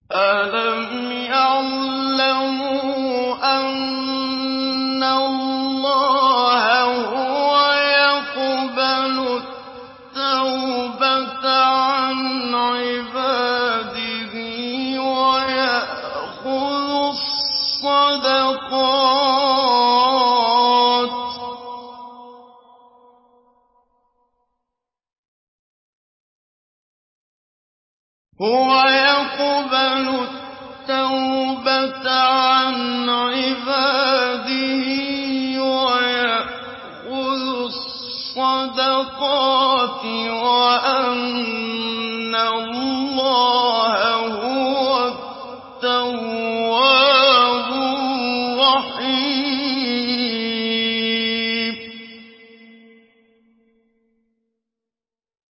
أَلَمْ يَعْلَمُوا أَنَّ اللَّهَ هُوَ يَقْبَلُ التَّوْبَةَ عَنْ عِبَادِهِ وَيَأْخُذُ الصَّدَقَاتِ ۗ هُوَ يَقْبَلُ التَّوْبَةَ عَنْ عِبَادِهِ وَيَأْخُذُ الصَّدَقَاتِ وَأَنَّ اللَّهَ